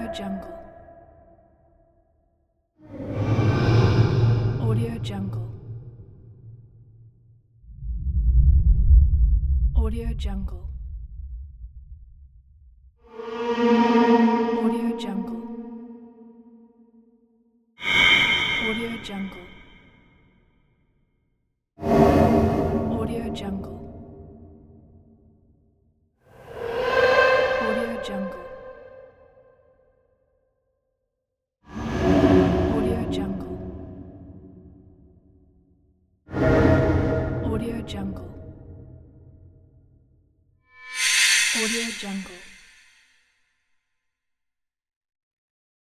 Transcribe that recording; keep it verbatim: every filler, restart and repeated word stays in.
Jungle. Audio Jungle. Audio Jungle. Audio Jungle. Audio Jungle. Audio Jungle. Audio Jungle. Audio Jungle. Audio Jungle. Audio Jungle.